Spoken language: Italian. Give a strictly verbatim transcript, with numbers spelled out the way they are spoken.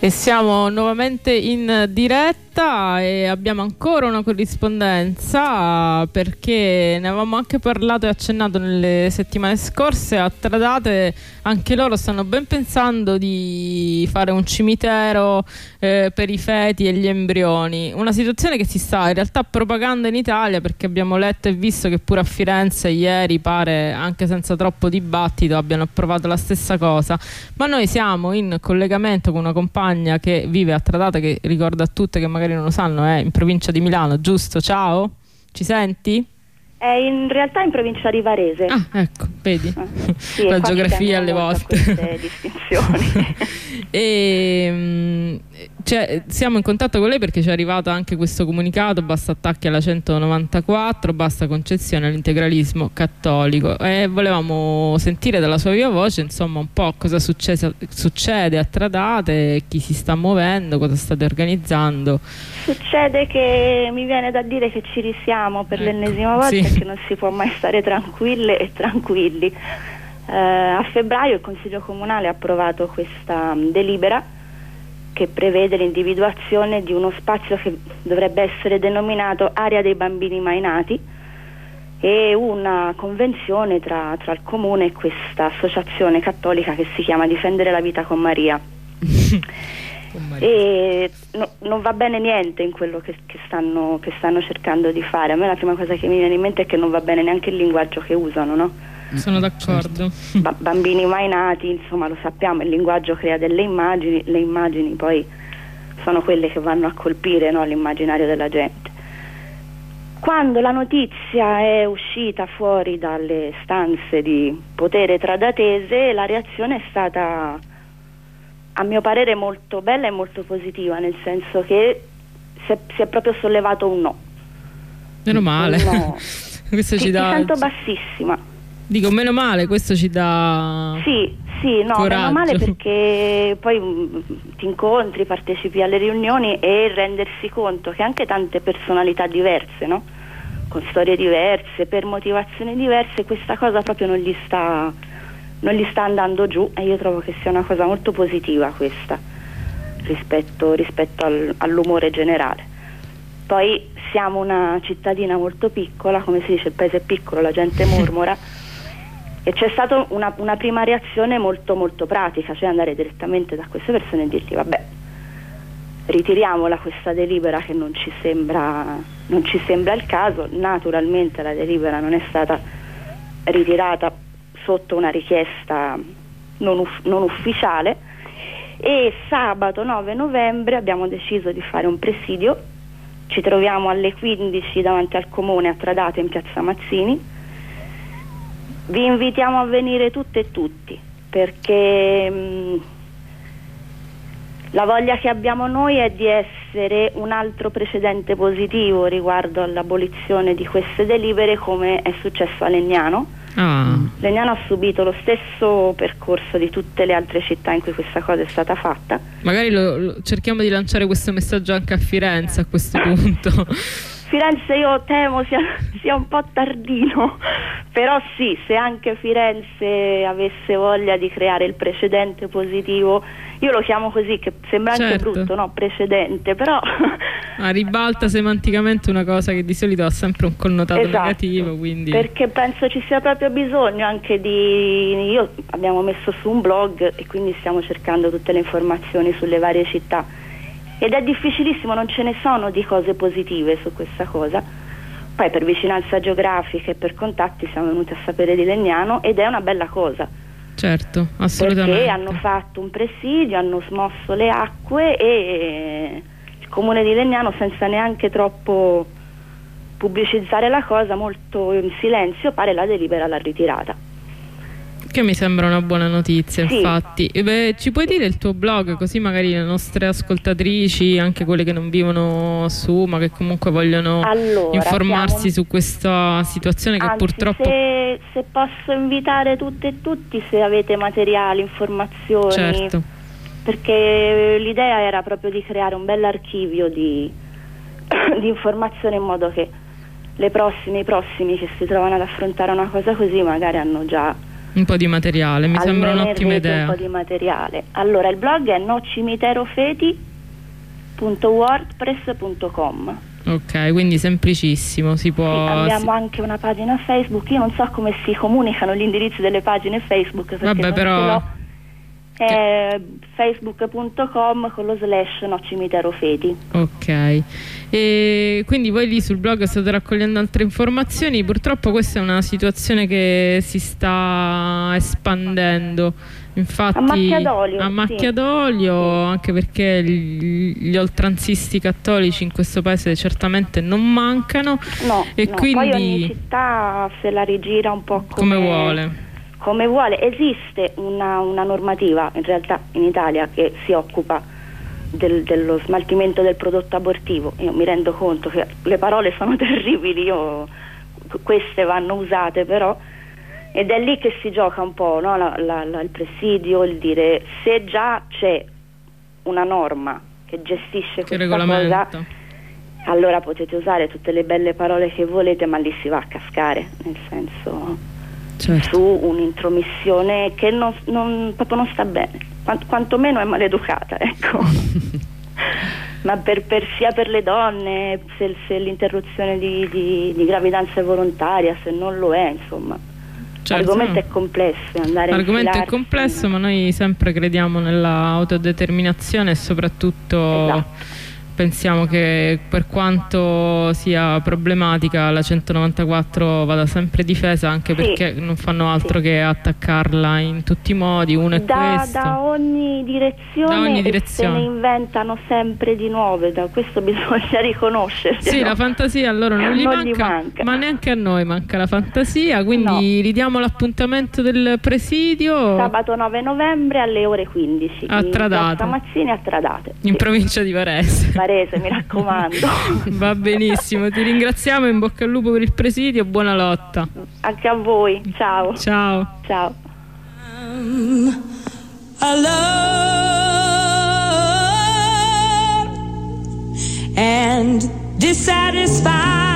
E siamo nuovamente in diretta e abbiamo ancora una corrispondenza, perché ne avevamo anche parlato e accennato nelle settimane scorse. A Tradate anche loro stanno ben pensando di fare un cimitero eh, per i feti e gli embrioni, una situazione che si sta in realtà propagando in Italia, perché abbiamo letto e visto che pure a Firenze ieri, pare anche senza troppo dibattito, abbiano approvato la stessa cosa. Ma noi siamo in collegamento con una compagna che vive a Tradate, che ricordo a tutte che magari non lo sanno, è in provincia di Milano, giusto? Ciao, ci senti? È in realtà in provincia di Varese. Ah, ecco, vedi, ah, sì, la geografia alle volte. Queste distinzioni. E, cioè, siamo in contatto con lei perché ci è arrivato anche questo comunicato: basta attacchi alla centonovantaquattro, basta concessione all'integralismo cattolico, e volevamo sentire dalla sua viva voce insomma un po' cosa succede, succede a Tradate, chi si sta muovendo, cosa state organizzando. Succede che mi viene da dire che ci risiamo per ecco, l'ennesima volta, sì. Che non si può mai stare tranquille e tranquilli. Eh, a febbraio il Consiglio Comunale ha approvato questa um, delibera che prevede l'individuazione di uno spazio che dovrebbe essere denominato Area dei Bambini Mai Nati, e una convenzione tra, tra il Comune e questa associazione cattolica che si chiama Difendere la Vita con Maria. E no, non va bene niente in quello che, che, stanno, che stanno cercando di fare. A me la prima cosa che mi viene in mente è che non va bene neanche il linguaggio che usano, no? Sono d'accordo. Ba- bambini mai nati, insomma, lo sappiamo, il linguaggio crea delle immagini, le immagini poi sono quelle che vanno a colpire, no, l'immaginario della gente. Quando la notizia è uscita fuori dalle stanze di potere tradatese, la reazione è stata, a mio parere, molto bella e molto positiva, nel senso che si è, si è proprio sollevato un no. Meno male. Un no. Questo ci dà... Mi sento bassissima. Dico, meno male, questo ci dà sì, sì, no, coraggio. Meno male, perché poi mh, ti incontri, partecipi alle riunioni e rendersi conto che anche tante personalità diverse, no? Con storie diverse, per motivazioni diverse, questa cosa proprio non gli sta non gli sta andando giù, e io trovo che sia una cosa molto positiva questa rispetto, rispetto al, all'umore generale. Poi siamo una cittadina molto piccola, come si dice, il paese è piccolo, la gente mormora, e c'è stata una, una prima reazione molto molto pratica, cioè andare direttamente da queste persone e dirgli: vabbè, ritiriamola questa delibera che non ci sembra, non ci sembra il caso. Naturalmente la delibera non è stata ritirata sotto una richiesta non, uff- non ufficiale, e sabato nove novembre abbiamo deciso di fare un presidio. Ci troviamo alle quindici davanti al comune a Tradate, in piazza Mazzini. Vi invitiamo a venire tutte e tutti, perché mh, la voglia che abbiamo noi è di essere un altro precedente positivo riguardo all'abolizione di queste delibere, come è successo a Legnano. Ah. Legnano ha subito lo stesso percorso di tutte le altre città in cui questa cosa è stata fatta. Magari lo, lo, cerchiamo di lanciare questo messaggio anche a Firenze a questo punto. Firenze io temo sia, sia un po' tardino, però sì, se anche Firenze avesse voglia di creare il precedente positivo, io lo chiamo così, che sembra anche certo. brutto, no? Precedente, però ah, ribalta semanticamente una cosa che di solito ha sempre un connotato esatto, negativo, quindi... perché penso ci sia proprio bisogno anche di... Io abbiamo messo su un blog e quindi stiamo cercando tutte le informazioni sulle varie città, ed è difficilissimo, non ce ne sono di cose positive su questa cosa. Poi per vicinanza geografica e per contatti siamo venuti a sapere di Legnano, ed è una bella cosa. Certo, assolutamente. Perché hanno fatto un presidio, hanno smosso le acque, e il comune di Legnano, senza neanche troppo pubblicizzare la cosa, molto in silenzio, pare la delibera l'ha ritirata. Che mi sembra una buona notizia, sì. Infatti. E beh, ci puoi dire il tuo blog, così magari le nostre ascoltatrici, anche quelle che non vivono su ma che comunque vogliono allora, informarsi siamo... su questa situazione che Anzi, purtroppo... Se, se posso invitare tutte e tutti, se avete materiali, informazioni, certo. Perché l'idea era proprio di creare un bell'archivio di, di informazioni, in modo che le prossime, i prossimi che si trovano ad affrontare una cosa così magari hanno già Un po' di materiale, mi sembra un'ottima idea. Un po' di materiale. Allora, il blog è nocimiterofeti punto wordpress punto com. Ok, quindi semplicissimo, si può... Sì, abbiamo si... anche una pagina Facebook, io non so come si comunicano gli indirizzi delle pagine Facebook, perché Vabbè, non però... ce l'ho. È facebook punto com con lo slash nocimiterofeti. Ok, e quindi voi lì sul blog state raccogliendo altre informazioni. Purtroppo questa è una situazione che si sta espandendo, infatti a macchia d'olio, a macchia sì. d'olio, anche perché gli, gli oltranzisti cattolici in questo paese certamente non mancano. No, e no. quindi Poi ogni città se la rigira un po' come, come vuole. Come vuole. Esiste una, una normativa in realtà in Italia che si occupa del, dello smaltimento del prodotto abortivo. Io mi rendo conto che le parole sono terribili, io, queste vanno usate però, ed è lì che si gioca un po', no? la, la, la, il presidio, il dire se già c'è una norma che gestisce che questa cosa, allora potete usare tutte le belle parole che volete, ma lì si va a cascare, nel senso... Certo. Su un'intromissione che non, non, proprio non sta bene, Quant, quantomeno è maleducata, ecco. Ma per, per, sia per le donne, se, se l'interruzione di, di, di gravidanza è volontaria, se non lo è, insomma. Certo, l'argomento è complesso, andare l'argomento è complesso, ma noi sempre crediamo nella autodeterminazione e soprattutto esatto. Pensiamo che per quanto sia problematica la centonovantaquattro vada sempre difesa, anche sì. perché non fanno altro sì. che attaccarla in tutti i modi. Uno è da, questo. Da ogni direzione, da ogni direzione. E se ne inventano sempre di nuove, da questo bisogna riconoscerlo. Sì, no? La fantasia a loro non, gli, non manca, gli manca, ma neanche a noi manca la fantasia, quindi no. ridiamo l'appuntamento del presidio. Sabato nove novembre alle ore quindici. A Tradate. Stamazzini a Tradate. In sì. provincia di Varese. Varese, mi raccomando. Va benissimo, ti ringraziamo, in bocca al lupo per il presidio, buona lotta. Anche a voi, ciao. Ciao. Ciao. Um, alone and dissatisfied.